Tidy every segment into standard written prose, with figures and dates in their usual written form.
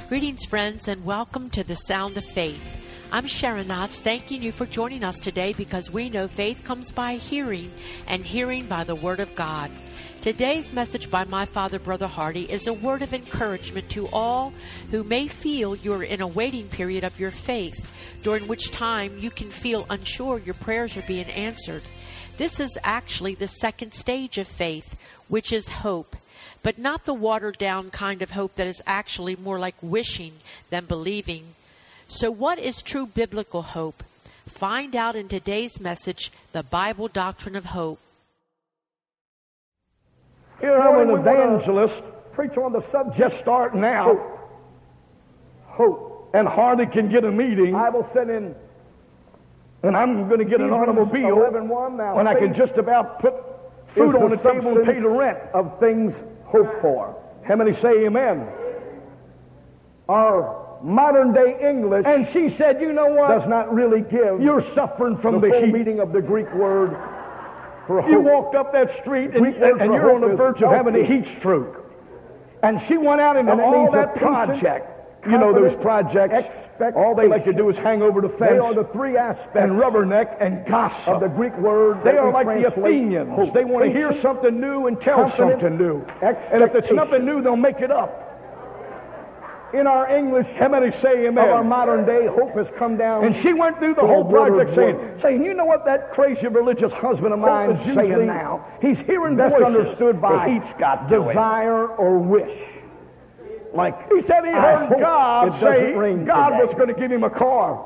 Greetings, friends, and welcome to the Sound of Faith. I'm Sharon Knotts, thanking you for joining us today because we know faith comes by hearing, and hearing by the Word of God. Today's message by my father, Brother Hardy, is a word of encouragement to all who may feel you're in a waiting period of your faith, during which time you can feel unsure your prayers are being answered. This is actually the second stage of faith, which is hope. But not the watered-down kind of hope that is actually more like wishing than believing. So what is true biblical hope? Find out in today's message, the Bible doctrine of hope. Here I'm an evangelist, preach on the subject, just starting out. Hope. And hardly can get a meeting. I will send in, and I'm going to get an automobile when I can just about put food on the table and pay the rent of things hoped for. How many say amen? Our modern day English, and she said, you know what, does not really give. You're suffering from the full meaning of the Greek word for hope. You walked up that street and you're on the verge of having a heat stroke. And she went out into all that project. You know those projects, all they like to do is hang over the fence. They are the three aspects, and rubberneck and gossip of the Greek word. They are like the Athenians. Hope. They want to hear something new and tell something new. And if it's nothing new, they'll make it up. In our English, how many say amen? Of our modern day, hope has come down. And she went through the whole project saying, you know what that crazy religious husband of mine is saying now? He's hearing voices. That's understood by desire or wish. Like he said, he heard God say God was going to give him a car.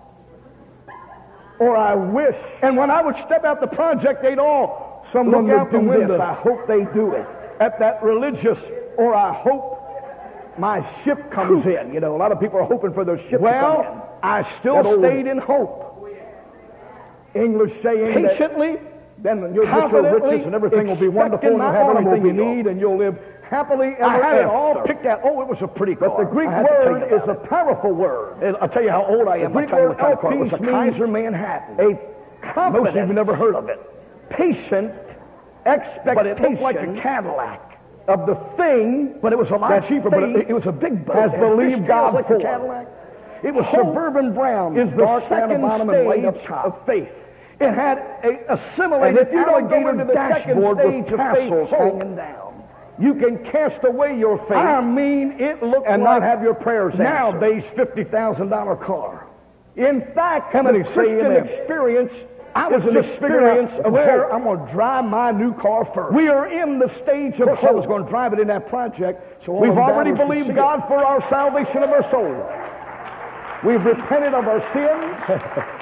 Or I wish. And when I would step out the project, they'd all someone look out the window. I hope they do it. At that religious, or I hope my ship comes in. You know, a lot of people are hoping for their ship to come in. Well, I still stayed in hope. English saying patiently, then you'll get your riches and everything will be wonderful and you'll have everything you need and you'll live happily ever after. I had it all picked out. Oh, it was a pretty car. But the Greek word is a powerful word. I'll tell you how old I am. The Greek word it was a Kaiser Manhattan. A confident. Most of you have never heard of it. Patient expectation. But it looked like a Cadillac. Of the thing, but it was a lot cheaper, but it was a big boat. Has believed God like for. Cadillac. It was suburban brown. Is the second stage of faith. It had a assimilated alligator dashboard with tassels hanging down. You can cast away your faith. I mean, it looked and like not have your prayers answered. Nowadays, $50,000 car. In fact, how many Christian experience? I was an experience of where I'm going to drive my new car first. We are in the stage of hope. I was going to drive it in that project. So we've already believed God for our salvation of our soul. We've repented of our sins.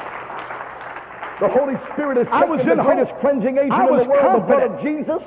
The Holy Spirit is the greatest cleansing agent in the world. The blood of Jesus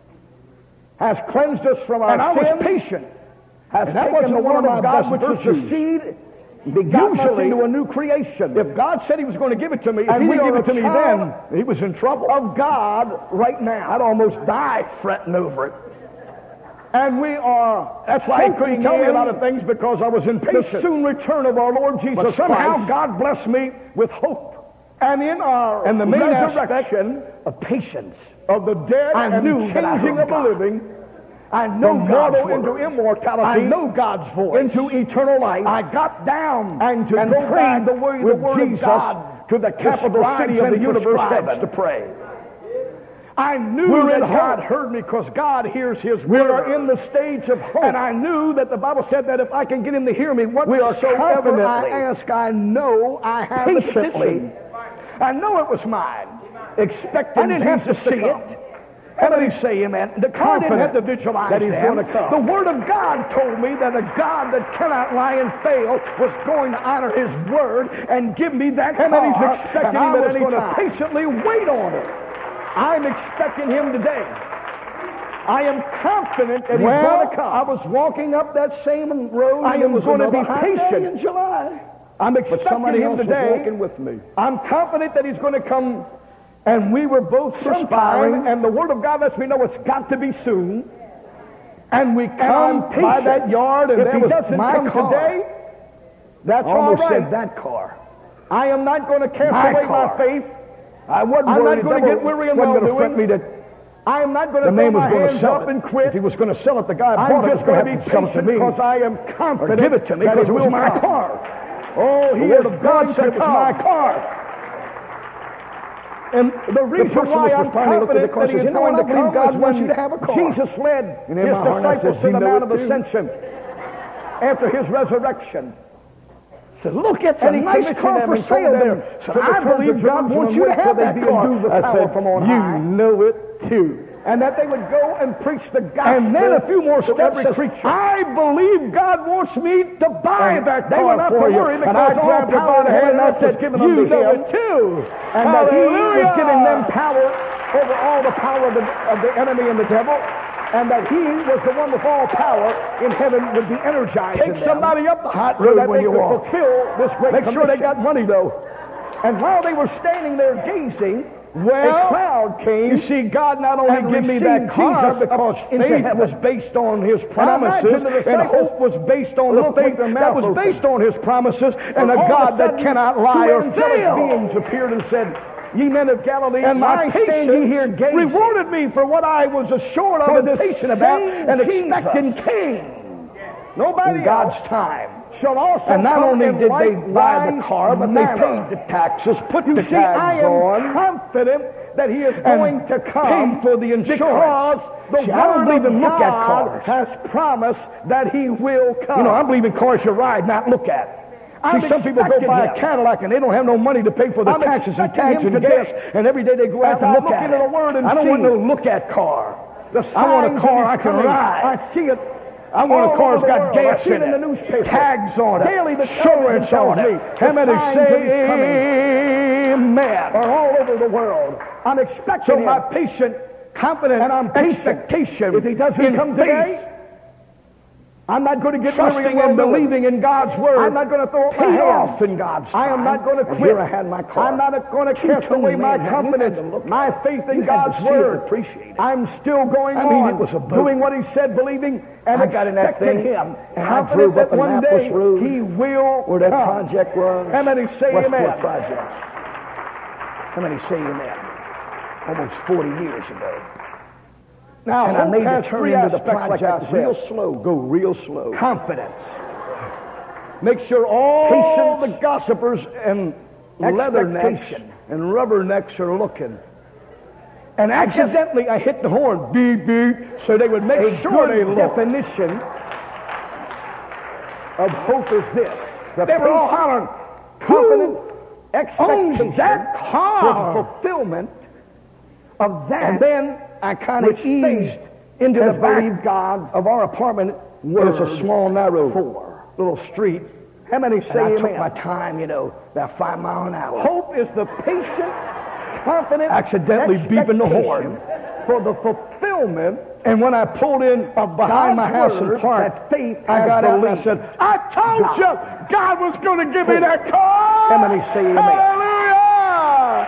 has cleansed us from our sins. And I was patient. And that wasn't the word of God, which is the seed begotten into a new creation. If God said he was going to give it to me, and if he didn't give it to me then, he was in trouble. Of God right now. I'd almost die fretting over it. And we are, that's why he couldn't tell me a lot of things because I was impatient. The soon return of our Lord Jesus Christ. But somehow God blessed me with hope. And in our the main resurrection of patience of the dead and the changing of the living, I know mortal into immortality. I know God's voice into eternal life. I got down and prayed the way the Word of God to the capital city of the universe heavens to pray. I knew that God heard me because God hears His word. We are in the stage of hope. And I knew that the Bible said that if I can get Him to hear me, whatsoever I ask, I know I have patiently. I know it was mine. Expecting I didn't have to see it. How many say amen? The car didn't have to visualize that he's going to come. The Word of God told me that a God that cannot lie and fail was going to honor His Word and give me that car. How many's expecting Him at any time? I was going to patiently wait on it. I'm expecting Him today. I am confident that He's going to come. I was walking up that same road. I am going to be patient in July. I'm expecting Him today. Walking with me. I'm confident that He's going to come. And we were both perspiring, and the Word of God lets me know it's got to be soon. And we come by that yard, and if He doesn't come today, that's all right. Said that car. I am not going to cast away my faith. I'm not going to get weary and well-doing. I am not going to throw my hands up and quit. If he was going to sell it, the guy bought I'm it. just going to be patient because I am confident. Or give it to me because it was my car. Oh, the Word of God said it was my car. And the reason why I'm confident that he is going to come God is wants you when to have a car. Jesus led his disciples to the Mount of Ascension after his resurrection. Said, look, it's a nice car for sale there. So I believe God wants you to have that car. I said, you know it too. And that they would go and preach the gospel. And then a few more steps. Every creature. I believe God wants me to buy that car for you. And I grabbed her by the hand and I said, you know it too. And that he was giving them power over all the power of the enemy and the devil. And that he was the one with all power in heaven would be energized. Take somebody up the hot road when you walk. Fulfill this great Make sure they got money though. And while they were standing there gazing, a cloud came. You see, God not only gave me that car because faith was based on His promises, and hope was based on the faith that was based on His promises, and a God that cannot lie or fail. Beings appeared and said, "Ye men of Galilee, and my patience rewarded me for what I was assured of and patient about, and expecting came. Nobody in God's time. Shall also and not only did they buy the car, but they paid the taxes, put the tags on. I am confident that He is going to come paid for the insurance. Because the Word of God cars. has promised that He will come. You know, I believe in cars you ride, not look at. See, some people go buy a Cadillac and they don't have no money to pay for the taxes and tags and gas, and every day they go out and look at it. I don't want no look at car. I want a car I can ride. I see it. I want a car that's got gas in it, the newspaper. Tags on it, daily the insurance on it. How many say amen? Are all over the world. I'm expecting so my patient, confident, and I'm expectation. If He doesn't come today, I'm not going to get trusting and believing in God's Word. I'm not going to throw my off in God's time. I am not going to quit. Here I had my car. I'm not going to cast away my confidence, my faith in God's Word. I'm still going on, doing what He said, believing, and I got in that thing, Him. And I drove up one day He will where that project was. How many say amen? Project. How many say amen? Almost 40 years ago. Now, and I made the turn into the project like real slow. Go real slow. Confidence. Make sure all the gossipers and leathernecks and rubbernecks are looking. And accidentally I hit the horn, beep, beep, so they would make sure they look. Definition of hope is this. They were all hollering, confident expectation that car? For fulfillment of that. And then I kind of eased into the back God of our apartment. It's a small, narrow little street. How many say I amen? took my time, you know, about 5 miles an hour. Hope is the patient, confident, accidentally beeping the horn for the fulfillment. And when I pulled in behind my house and parked, I got out and I said, "I told you God was going to give me that car." How many say amen? Hallelujah!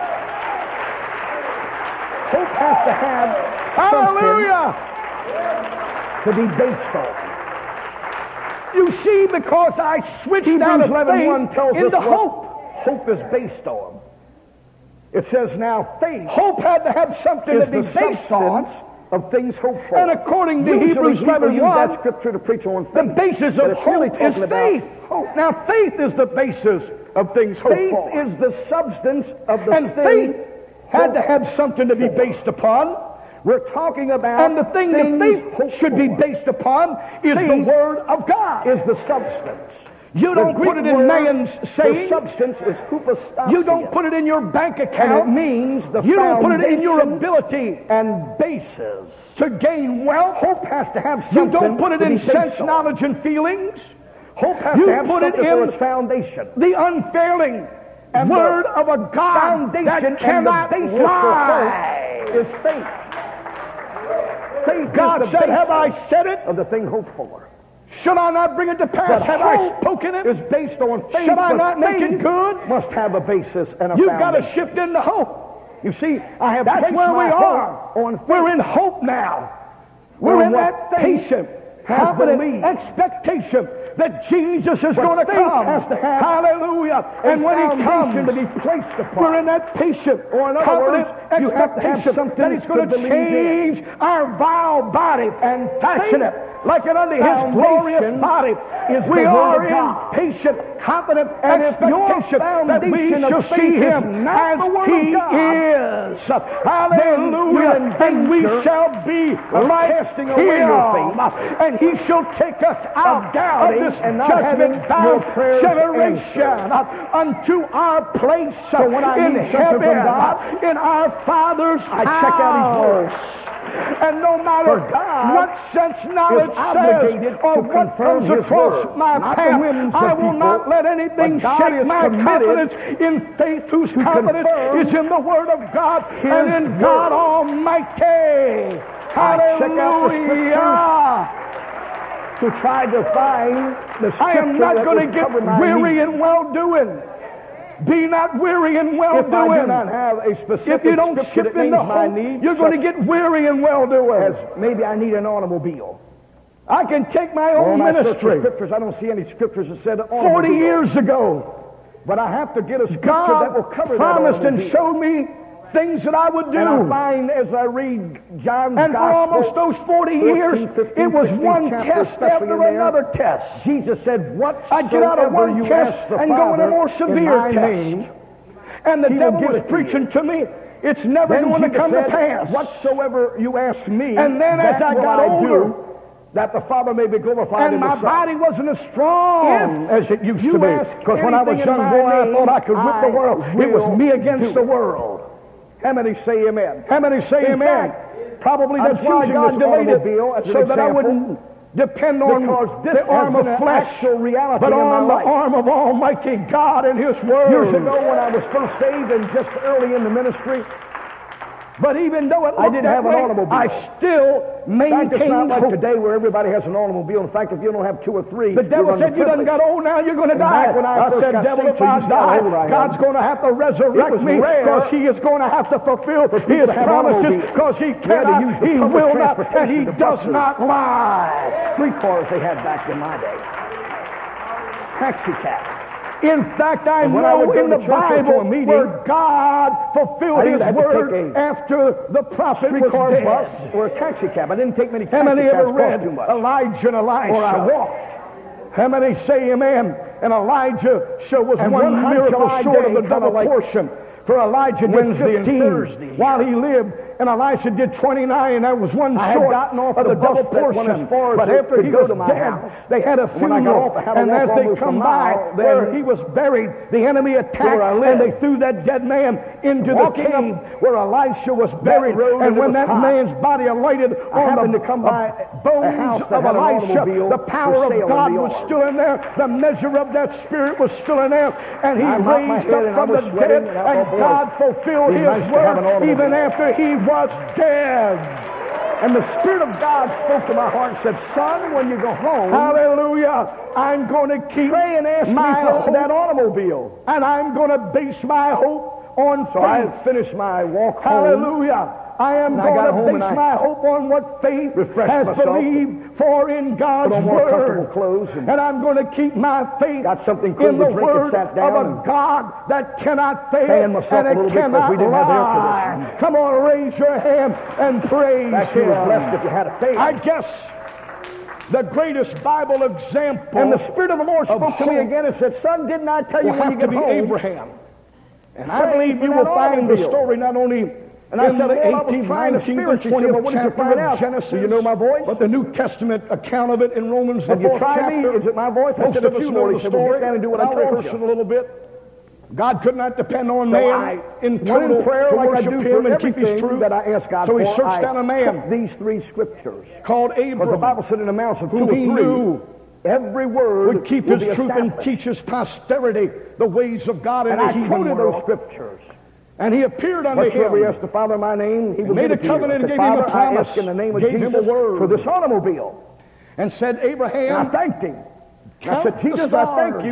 Hope has to have hallelujah to be based on. You see, because I switched out of faith into hope. Hope is based on. It says now faith. Hope had to have something to be based on. Of things hoped for. And according to Hebrews 11:1, that scripture to preach on faith. The basis of hope is faith. Now, faith is the basis of things hoped for. Faith is the substance of the and faith had to have something to be based upon. We're talking about, and the thing that faith should be based upon is the Word of God. Is the substance. You don't put it in man's saying. The substance is hypostasia. You don't put it in your bank account. And it means you don't put it in your ability and basis to gain wealth. Hope has to have something. You don't put it in sense, knowledge, and feelings. Hope has to have put it in its foundation. The unfailing and Word of a God that cannot lie. Is faith. Faith God said, "Have I said it?" Of the thing hoped for. Should I not bring it to pass? But have I spoken it? Is based on faith. Should I not make it good? Must have a basis and a You've foundation. got to shift into hope. You see, I have that's where we are. On we're in hope now. We're in that patient, confident expectation that Jesus is going to come. Hallelujah. And when He comes, to be placed upon, we're in that patient, or in other words, you have to have something that He's going to change our vile body and fashion it like it unto His glorious body. We are in patient, confident expectation that we shall see Him as He is. Hallelujah. And we shall be like Him. And He shall take us out of this judgment-bound generation unto our place in heaven, in our Father's house. Check out His words. And no matter what sense knowledge says or what comes across my path, I will not let anything shake my confidence in faith, whose confidence is in the Word of God and in God Almighty. Hallelujah. To try to find the scripture, I am not going to get weary in well-doing. Be not weary in well-doing. If I do not have a specific if you don't ship in the hope, you're going to get weary in well-doing. Maybe I need an automobile. I can take my own ministry. Scriptures, I don't see any scriptures that said 40 years ago. But I have to get a scripture that will cover that. God promised and showed me things that I would do. And I find as I read John's and Gospel, for almost those 40 years, it was one test after another test. Jesus said, I'd get out of one test and go in a more severe test. And the devil was preaching to me, it's never going to come to pass. Whatsoever you ask me, and then as I got older, that the Father may be glorified in the Son. And my body wasn't as strong as it used to be. Because when I was young boy, I thought I could whip the world. It was me against the world. How many say amen? How many say amen? Probably that's why God delayed it, so that I wouldn't depend on the arm of flesh, but on the arm of Almighty God and His Word. Years ago when I was first saved and just early in the ministry, but even though I didn't have an automobile, I still maintained hope. It's not like today where everybody has an automobile. In fact, if you don't have two or three, the devil said, you done got old now, you're going to die. When I said, devil, if I die, God's going to have to resurrect me because He is going to have to fulfill His promises because He cannot, He will not, and He does not lie. 3 cars they had back in my day. Taxi cab. In fact, I know in the Bible where God fulfilled His word after the prophet was dead. Or a taxi cab. I didn't take many taxi cabs. How many ever read Elijah and Elisha? Or I walked. How many say amen? And Elijah was one miracle short of the double portion. For Elijah did 15 while he lived, and Elisha did 29, and that was one short of the double portion. But after he was dead, they had a funeral, and as they come by where he was buried, the enemy attacked, and they threw that dead man into the cave where Elisha was buried. And when that man's body alighted on the bones of Elisha, the power of God was still in there, the measure of that Spirit was still in there, and he raised up from the dead, and God fulfilled His word even after He was dead. And the Spirit of God spoke to my heart and said, son, when you go home, hallelujah, I'm going to keep pray and ask my hope that automobile. And I'm going to base my hope on faith. So I finished my walk home. Hallelujah. I am going to base my hope on what faith has believed for in God's Word. And I'm going to keep my faith in the Word of a God that cannot fail and it cannot lie. Come on, raise your hand and praise Him. I guess the greatest Bible example. And the Spirit of the Lord spoke to me again and said, son, didn't I tell you when you get home? Abraham. And I believe you will find the story not only and I said, 18, 19, 20th chapter of Genesis. Do you know my voice? But the New Testament account of it in Romans, the 4th chapter. Is it my voice? Most of us know the story. And do what I told you. A little bit. God could not depend on man in total prayer like I do Him and keep His truth. That I asked God so He searched out a man. These 3 scriptures called Abram. The Bible said in amounts of 2 or 3. Knew every word would keep His truth and teach His posterity the ways of God in the heathen world. Those scriptures. And He appeared unto him. He asked the Father in my name. He made a covenant and gave him a promise. In the name of Jesus, him a word for this automobile. And said, Abraham. And I thanked him. I said, Jesus, I thank you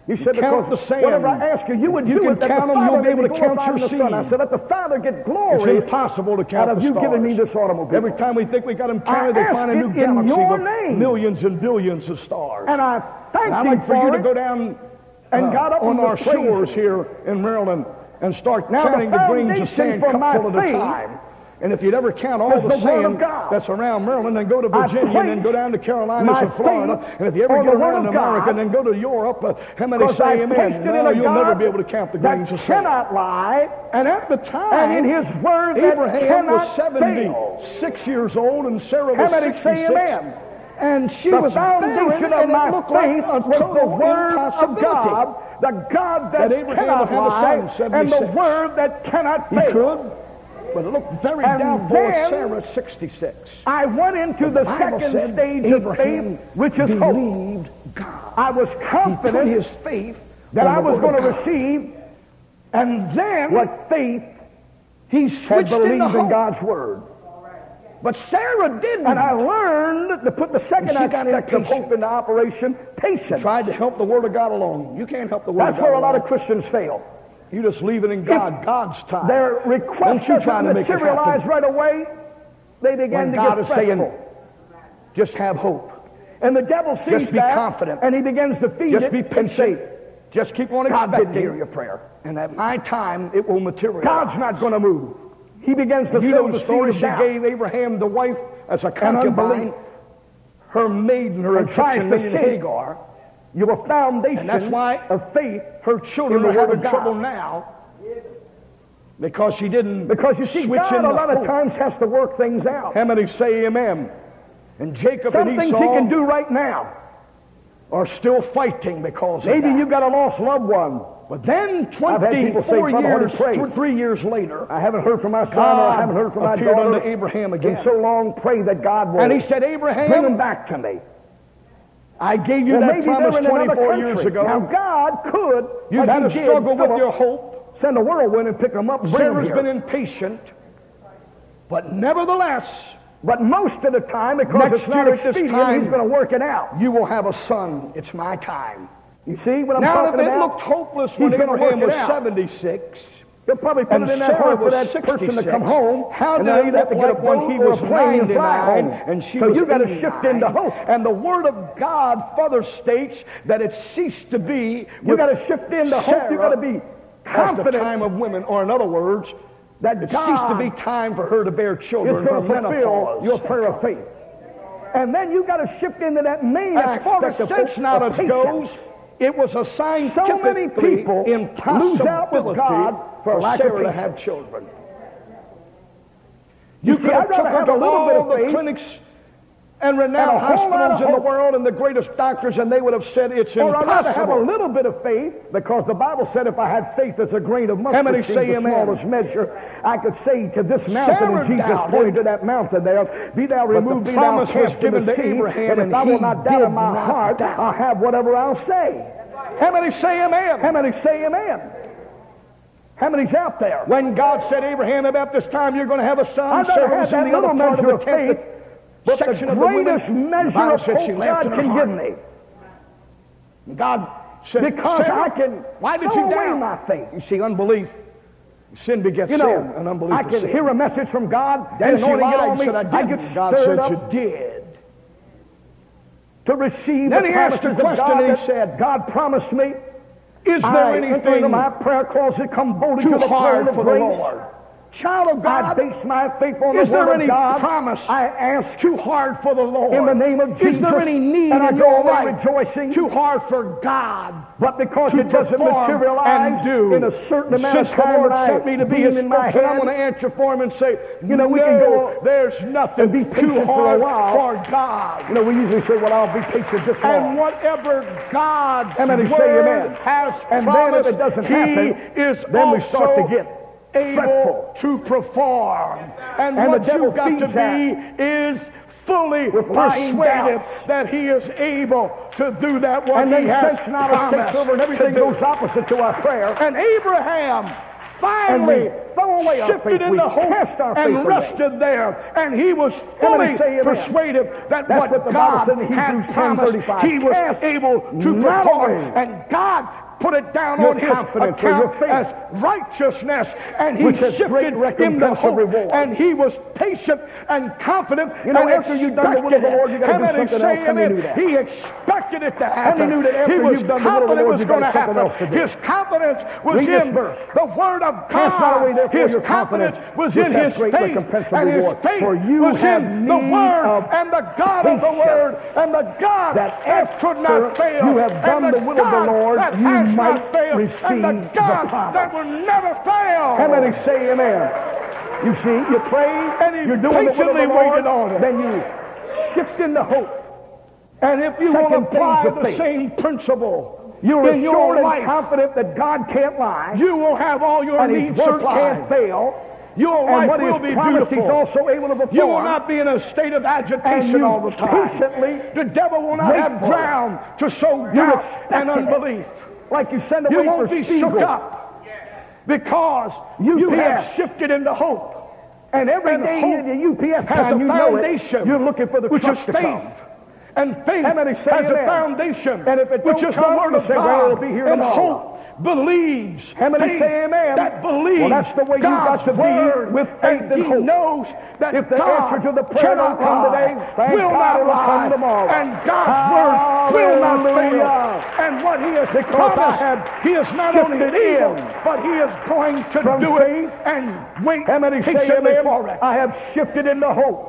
You said, count because the sand. whatever I ask you, you would You do can it. That count the them, Father you'll be able to may count glorify your the Son. I seed. said, let the Father get glory. It's impossible to count out of the you stars. giving me this automobile. Every time we think we got them counted, I they find a new ask it in galaxy your with name. millions and billions of stars. And I thank I'd you like for you to it. go down And God on our praise shores Him. here in Maryland and start Now, counting the the grains of foundation sand for my cupful at a faith time. And if you'd ever count all is the the Word of sand God. that's around Maryland, then go to Virginia, and then go down to Carolinas my and Florida, faith and if you ever on get the Word around of America, God, then go to Europe, how many because say I've amen? tasted No, in a you'll God never be able to count the grains that of sand. cannot lie, And at the time, and in His Word that Abraham was cannot fail. 76 years old, and Sarah How was many 66. say amen? And she The was barren, foundation of and it my looked like faith a was the total Word of impossibility. God, the God that Abraham cannot would have a lie, son, and the 76. Word that cannot fail. He could, but it looked very And doubtful at then Sarah 66. I went into the Bible second said stage of Abraham faith, which is hope. believed God. I was He put confident his faith that on I the was Word going of to God. receive And then what faith he had switched believed into in hope. God's Word. But Sarah didn't. And I learned to put the second And she got aspect of impatient. hope into operation, patience. Tried to help the Word of God along. You can't help the Word That's of God where a lot along. of Christians fail. You just leave it in God, God's time. Their request Don't you try doesn't to make it materialize happen. right away. They begin When to God get is saying, fretful. just have hope. And the devil sees Just be that, confident. and he begins to feed Just it be and patient. say, Just keep on God expecting. didn't hear your prayer. And at my time, it will materialize. God's not going to move. He begins to You sow know the the story seed she of doubt. gave Abraham, the wife, as a unbelief. concubine, her maiden, her And tries Egyptian to maiden see. Hagar. You have a foundation And that's why of faith her children in the are Word having of God. trouble now because she didn't Because you see, switch God into a lot of hope. times has to work things out. How many say amen? And Jacob Some and things Esau He can do right now. are still fighting because Maybe of that. you've got a lost loved one. But then I've had people say, 24 "Brother, years, Hunter, pray." 3 years later, I haven't heard from my son, or God I haven't heard from my appeared daughter unto Abraham again. in so long. Pray that God will and he said, bring them Abraham, back to me. I gave you Well, that maybe promise they're in another 24 country. years ago. Now God could, You've like had He a did struggle with Philip, your hope. send a whirlwind and pick them up, and bring them Sarah's here. been impatient, but nevertheless, But most of the time, because Next it's not year at this expedient, time- He's going to work it out. you will have a son. It's my time. You see what I'm Now, if talking it about? looked hopeless when He's gonna Abraham work was it out. 76, He'll probably put and it in that Sarah heart for was that person to 66, come home. how and did now it you'd have look to get like a when boat he or a was plane and fly 99 home? and she so was you got to 89? shift into hope. And the Word of God further states that it ceased to be. You got to shift into hope. You got to be as the confident time of women, or in other words, that it God ceased to be time for her to bear is children. going Her to fulfill menopause. your prayer of faith. And then you got to shift into that main As far aspect as of sense hope, knowledge of goes, patience. it was a So many scientifically people impossibility lose out with God for lack of Sarah to patience. have children. You You see, could have I'd rather took her have to a little all bit of the faith clinics and renowned and a whole lot hospitals of in the hope. world and the greatest doctors, and they would have said it's Or I'd rather have a impossible. little bit of faith, because the Bible said if I had faith as a grain of How many mustard seed, say the amen? smallest measure, I could say to this mountain, Sarah and Jesus doubted. pointed to that mountain there, be thou the removed, be thou promise was cast given into the to sea, Abraham, and if and I he will not doubt did in my not heart, doubt. I'll have whatever I'll say. How many say amen? How many say amen? How many's out there? When God said, Abraham, about this time you're going to have a son, I'd rather Sarah have was in that the other little part of measure the of faith, tenth but the section of the women. greatest The measure Bible of said she hope laughed God in her can heart. give me. God said, Because Sarah, I can why did throw you away doubt? my faith. You see, unbelief, sin begets You sin, know, and unbelief I is can sin. hear a message from God, Then and she anointing it lied on and me. said, I I didn't. get God stirred said, up you did. to receive Then the he asked promises a of question, God and he that said, God promised me. Is there I enter into anything my prayer closet, come boldly too to the hard throne of for the grace. Lord? Child of I God, base my faith on is the there word any of God. promise I ask too hard for the Lord? in the name of Jesus. Is there any need and I in go your away life rejoicing. too hard for God? But because to it doesn't perform materialize and do. in a certain amount of Since the time Lord when I sent me to be His in my spokesman, I'm head, going to answer for Him and say, You know, we can go there's nothing and be too patient for hard a while. for God. you know, we usually say, well, I'll be patient this And long. whatever God's Somebody say word amen. has And then promised, if it doesn't He happen, is then we also start to get able fretful. to perform. And And what the devil you've got to feeds that be is fully with lying persuaded doubts. that He is able to do that what And then He has sense knowledge takes promised over and to everything do. goes opposite to our prayer. And Abraham finally shifted into hope and rested there. And he was fully persuaded that what God had promised, he was able to perform. And God put it down on his account as righteousness, and he shifted in the hope, and he was patient and confident. You know, after you've done the will of the Lord, you got to do something else. How many knew that? He expected it to happen. He knew that after you've done the will of the Lord, you got to something else to do. His confidence was in the Word of God. His confidence was in his faith, and his faith was in the Word and the God of the Word, and the God that could not fail. You have done the will of the Lord, you might receive and the God that will never fail. How many say amen? You see, you pray, and you're doing the will of the Lord, then you shift into hope. And if you will apply the same principle you're in your assured life, and confident that God can't lie, you will have all your and needs His word supplied. can't fail. Your And life what will He's be promised, beautiful. He's also able to perform. You will not be in a state of agitation all the time. Patiently, the devil will not have ground to sow doubt and unbelief. Like you send away You won't for be Spiegel. shook up because you have shifted into hope. And every day hope the UPS has time a you know foundation, it, you're looking for the which truck is to faith. come. And faith How many say has a amen? foundation, And if it which don't is come, the Word you of say, well, God. it'll be here And tomorrow. hope believes. How many faith say amen? that believes. Well, that's the way you got to Word, be with faith and he hope. knows that If the God answer to the prayer cannot don't come lie, today, thank will God not it'll lie, come tomorrow. and God's Word will not fail. Hallelujah. And what He has Because promised, He is not only shifted able, in but He is going to from do faith. it and wait How many say patiently amen? for it. I have shifted into hope.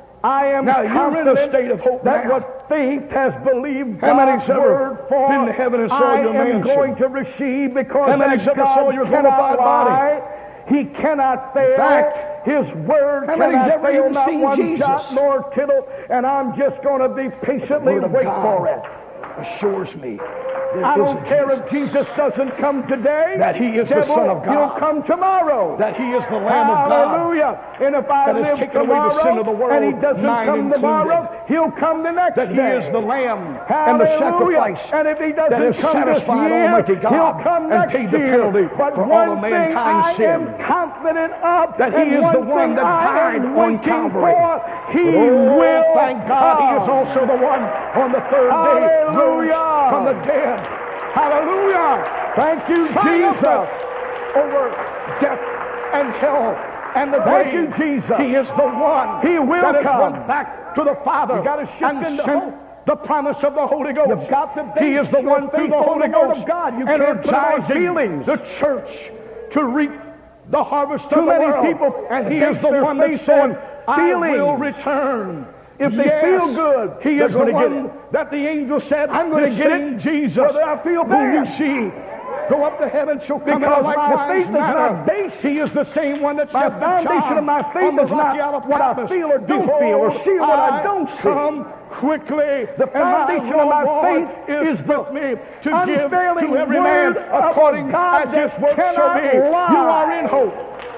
I am Now you're in a state of hope that now. what faith has believed How many's God's word ever for, been to heaven and saw I your am mansion? going to receive, because How many's that ever God saw your cannot glorified body? lie. He cannot fail. fact, His word how many's cannot ever fail, even not seen one Jesus? jot nor tittle, and I'm just going to be patiently Word of wait God for it. assures me I don't care if Jesus doesn't come today. that He is the Devil, Son of God. He'll come tomorrow. that He is the Lamb of God. Hallelujah. And if I that has live taken away the tomorrow sin of the world, and He doesn't mine come included. tomorrow, He'll come the next That He day. is the Lamb and Hallelujah. the sacrifice And if He that doesn't has come this satisfied year, Almighty God He'll come and next paid the year. penalty But for one all of thing mankind's I sin. am confident of, That He and is the one one thing that I died am on waiting Calvary. for, He Oh, will thank God, He is come. also the one on the third day rose Hallelujah. from the dead. Hallelujah. Thank you, Triumphant Jesus. over death and hell and the Thank grave. you, Jesus. He is the one He will that has come. went back to the Father You gotta shift and into sent hope. the promise of the Holy Ghost. You've got to He is the base your one through faith the on Holy the Word Ghost of God. You can't put it on energizing feelings. the church to reap the harvest Too of the many world. people And He base is the their one that faith said, on I will feelings. return. If they Yes, feel good, He they're is the gonna get one it. that the angel said, I'm gonna "This get same it, Jesus, whether I feel who you bad." see go up to heaven, shall come in a Because my likewise faith is manner." not based- He is the same one that My said to foundation John of my faith on the is rocky not Isle of what I Patmos, feel or don't "Behold, feel or see what I don't see." come quickly. The foundation of my faith is with me to give unfailing to every man word of according God as his that work shall cannot be. lie. You are in hope.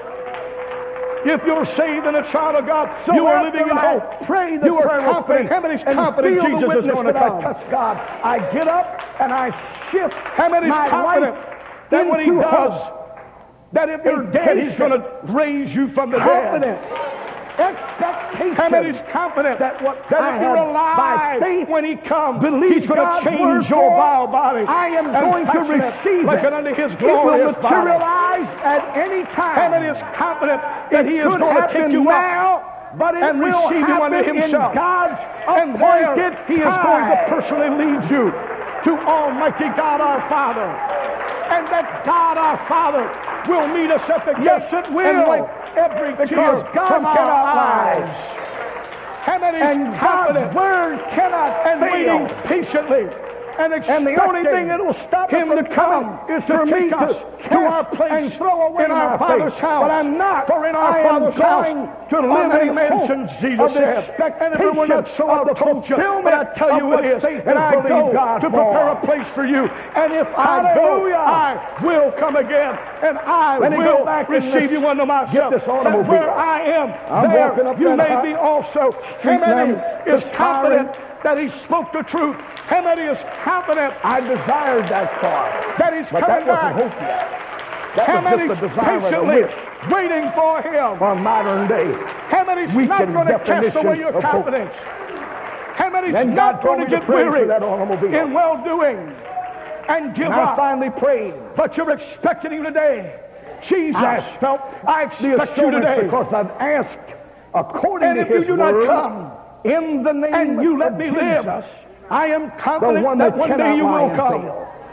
If you're saved and a child of God, So you are after living in I hope. pray the You are prayer of confident. faith How many's and confident feel the Jesus is witness going to that I come? touch God. I get up and I shift How many's my confident life that when He into does, hope? that if you're dead, He's going to raise you from the Confident. dead? Expectation. How many's confident that what that I if you're have by alive faith when He comes, believe He's going to God's word change your for, vile body? I am and going to fashion it receive like it. unto His It will glorious body? materialize at any time. How many is confident that He is could going to happen take you now, up but it and will receive you unto happen Himself? in God's And there appointed He is going to time. personally lead you to Almighty God our Father. And that God our Father will meet us at the gate. Yes, it will. And wipe every Because tear God from our cannot lie. eyes. How many And is confident God's word cannot and fail. waiting patiently and And the only thing that will stop Him it to from come coming is to for me take us to our cast place and throw away in our my Father's faith. house. But I'm not. For in our I Father's am going house to are live many in mansions, hope Jesus of the said. And if it were not so, of I'll the told you. But I fulfillment tell you of it what is. faith And I believe go God to for. prepare a place for you. And if I go, Hallelujah. I will come again. And I Let me will go back and receive you unto myself. this automobile. That where I am, I'm walking up there you that may hot be also. How street many now, is this confident tyrant. that He spoke the truth? How many is confident I desired that car, that He's but coming that wasn't back? hope yet. How many patiently waiting for Him? Our modern day. How many's not going to cast away your confidence? How many's not going to get weary in well-doing and give up? I finally prayed. But you're expecting Him today. Jesus felt, I expect you today. Because I've asked according to His word. And if you do not come, in the name and you let me live, I am confident that one day you will come.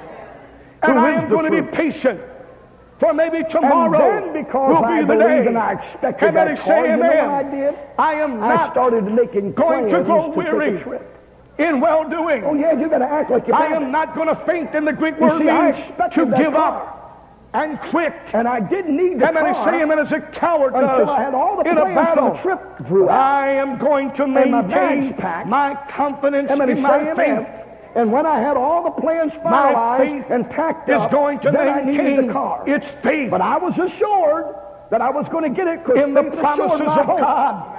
And I am going to be patient. For maybe tomorrow will be the day. And I expected that call. You know what I did? I am not started making going to grow weary in well-doing. Oh yeah, you got to act like you. I am not going to faint. In the Greek word means to give up and quit. And I didn't need the car. And I say amen as a coward does I had all the in a battle. The trip throughout. I am going to maintain my confidence in my faith. And when I had all the plans finalized and packed up, is going to maintain the car. Its faith. But I was assured that I was going to get it in the promises of God.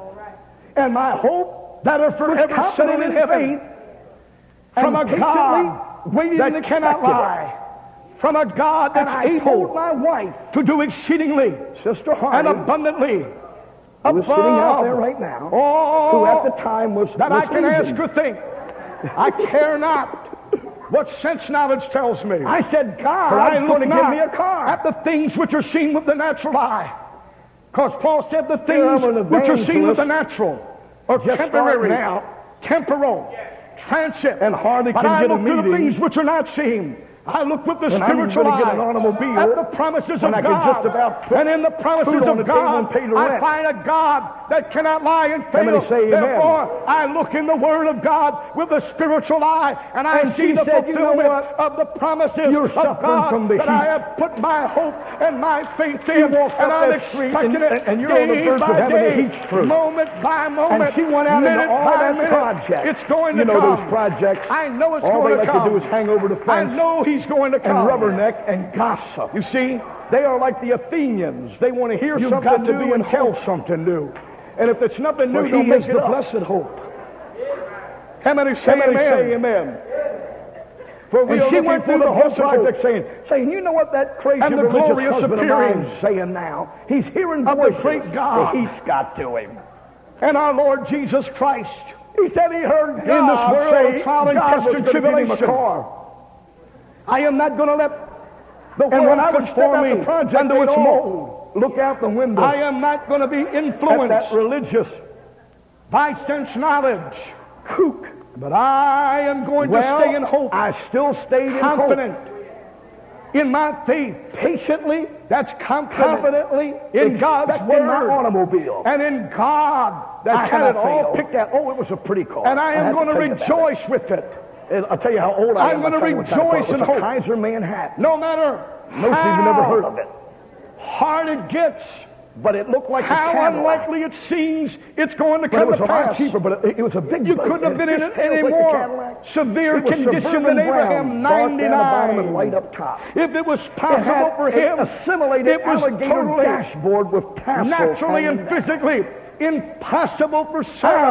And my hope that are forever settled in heaven from a God that cannot lie. From a God that's able my wife to do exceedingly, Sister Hardy, and abundantly who was sitting out there right now, who at the time was that I can ask or think. I care not what sense knowledge tells me. I said, God, for I look look give me a car. At the things which are seen with the natural eye. Because Paul said the things which are seen with the natural are temporary, temporal, transient. And hardly but can I get look a meeting. To the things which are not seen. I look with the spiritual eye get an automobile at the promises of God. And in the promises of God, I find a God that cannot lie and fail. Therefore, I look in the Word of God with the spiritual eye, and I see the fulfillment of the promises of God that I have put my hope and my faith in. And I'm expecting it day by day, moment by moment, and she went out minute into all by that minute. Project. It's going to come. You know those projects. I know it's all going to come. All they like to do is hang over the fence. I know He's going to come. And rubberneck and gossip. You see, they are like the Athenians. They want to hear something got to new and tell something new. And if it's nothing new, He make is it the up. blessed hope. How many say amen? For we she went through the whole project saying, you know what that crazy and the glorious appearing saying now? He's hearing of the great God that He's got to Him. And our Lord Jesus Christ. He said He heard God in this world say, of trial and test and tribulation. I am not going to let the world conform me under its mold. Look out the window. I am not going to be influenced at that religious by sense knowledge. Kook. But I am going to stay in hope. I still stayed confident in my faith. Patiently. That's confidently in God's word. In my automobile. And in God that I had it all picked out. Oh, it was a pretty car. And I am going to rejoice with it. I'll tell you how old I am. I'm going to rejoice in hope. Kaiser Manhattan. No matter most people never heard of it. Hard it gets, but it looked like how unlikely it seems it's going to come to pass. It was a lot cheaper, but it was a big. You couldn't have been in any more severe condition than Abraham 99. And light up top. If it was possible for him, it was totally dashboard with tassels naturally and physically impossible for Sarah.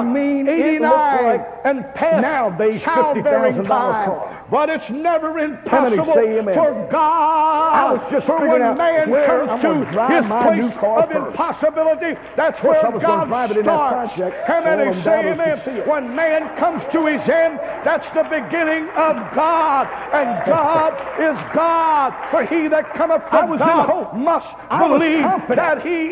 89 and past nowadays childbearing time. But it's never impossible for God. For when man comes to his place of impossibility, that's where God starts. How many say amen? When man comes to his end, that's the beginning of God. And God is God. For he that cometh from God must believe that He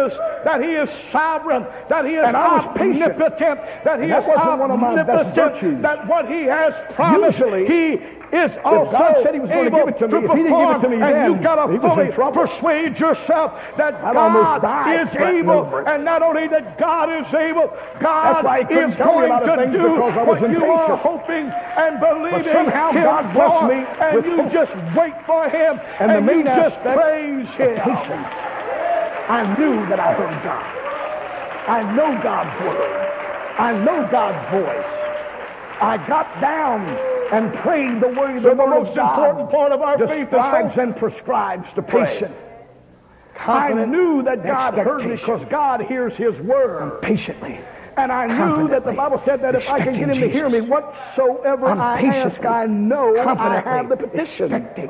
is sovereign, that He is omnipotent, that He is omnipotent, that what He has promised, He is also able to perform. And you've got to fully persuade yourself that God is able, and not only that God is able, God is going to do what you are hoping and believing Him for, and you just wait for Him, and you just praise Him. I knew that I heard God. I know God's word. I know God's voice. I got down and prayed the way the most important part of our faith describes and prescribes to pray. I knew that God heard me because God hears His word. And patiently. And I knew that the Bible said that if I can get Him to hear me, whatsoever I ask, I know I have the petition.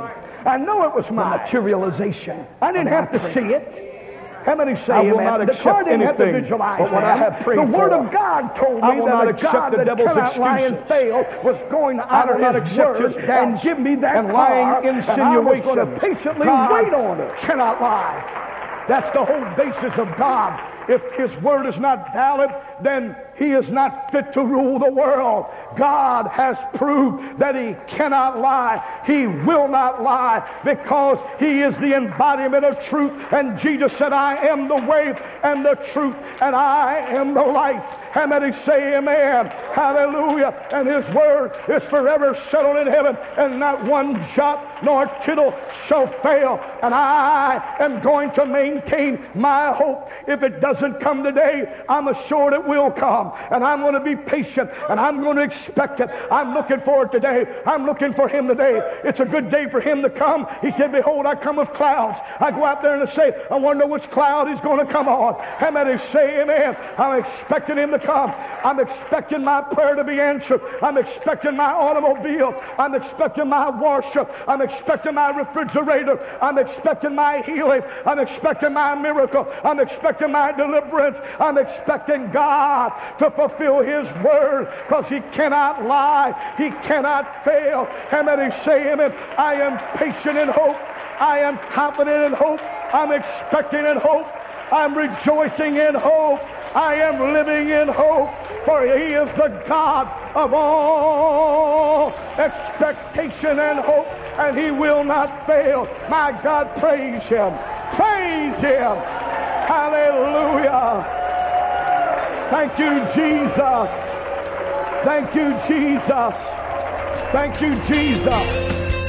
I know it was mine. Materialization. I didn't have to see it. How many say I will amen? not The car accept didn't have to anything visualize but what I that. have prayed The Word for. of God told I me will that not a accept God the that devil's cannot lie and excuses. fail was going to I will honor not His accept Word his doubts and give me that and car, lying and I was going to insinuations. patiently God wait on it. cannot lie. That's the whole basis of God. If His Word is not valid, then He is not fit to rule the world. God has proved that He cannot lie. He will not lie because He is the embodiment of truth. And Jesus said, I am the way and the truth and I am the life. How many say amen? Hallelujah. And His Word is forever settled in heaven, and not one jot nor tittle shall fail. And I am going to maintain my hope. If it doesn't come today, I'm assured it will come. And I'm going to be patient, and I'm going to expect it. I'm looking for it today. I'm looking for Him today. It's a good day for Him to come. He said, behold, I come with clouds. I go out there and say, I wonder which cloud He's going to come on. How many say amen? I'm expecting Him to come. I'm expecting my prayer to be answered. I'm expecting my automobile. I'm expecting my washer. I'm expecting my refrigerator. I'm expecting my healing. I'm expecting my miracle. I'm expecting my deliverance. I'm expecting God to fulfill His Word, because He cannot lie. He cannot fail. How many say amen? I am patient in hope. I am confident in hope. I'm expecting in hope. I'm rejoicing in hope. I am living in hope, for He is the God of all expectation and hope, and He will not fail. My God, praise Him. Praise Him. Hallelujah. Thank you, Jesus. Thank you, Jesus. Thank you, Jesus.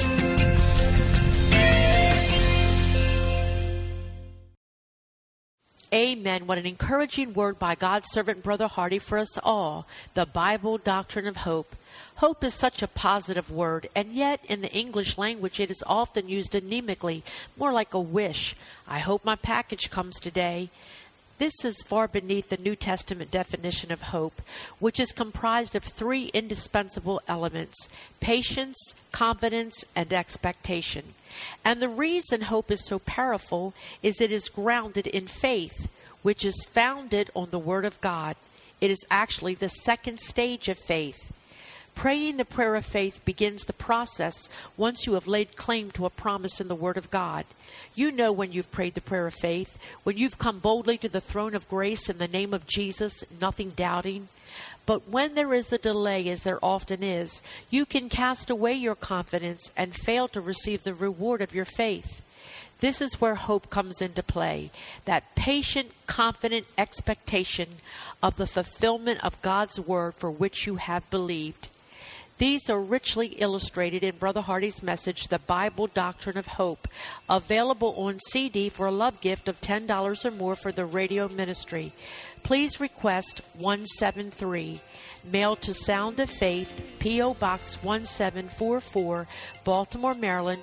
Amen. What an encouraging word by God's servant, Brother Hardy, for us all. The Bible doctrine of hope. Hope is such a positive word, and yet in the English language it is often used anemically, more like a wish. I hope my package comes today. This is far beneath the New Testament definition of hope, which is comprised of three indispensable elements: patience, confidence, and expectation. And the reason hope is so powerful is it is grounded in faith, which is founded on the Word of God. It is actually the second stage of faith. Praying the prayer of faith begins the process once you have laid claim to a promise in the Word of God. You know when you've prayed the prayer of faith, when you've come boldly to the throne of grace in the name of Jesus, nothing doubting. But when there is a delay, as there often is, you can cast away your confidence and fail to receive the reward of your faith. This is where hope comes into play, that patient, confident expectation of the fulfillment of God's Word for which you have believed. These are richly illustrated in Brother Hardy's message, The Bible Doctrine of Hope, available on CD for a love gift of $10 or more for the radio ministry. Please request 173. Mailed to Sound of Faith, P.O. Box 1744, Baltimore, Maryland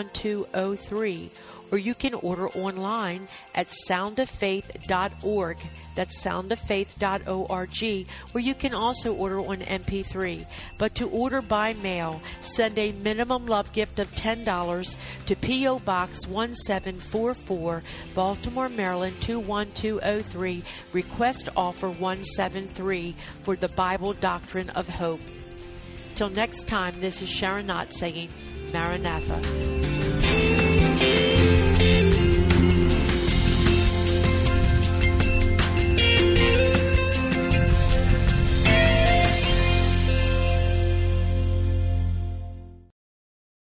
21203. Or you can order online at soundoffaith.org. That's soundoffaith.org, where you can also order on MP3. But to order by mail, send a minimum love gift of $10 to P.O. Box 1744, Baltimore, Maryland 21203. Request offer 173 for the Bible Doctrine of Hope. Till next time, this is Sharon Knott saying, Maranatha.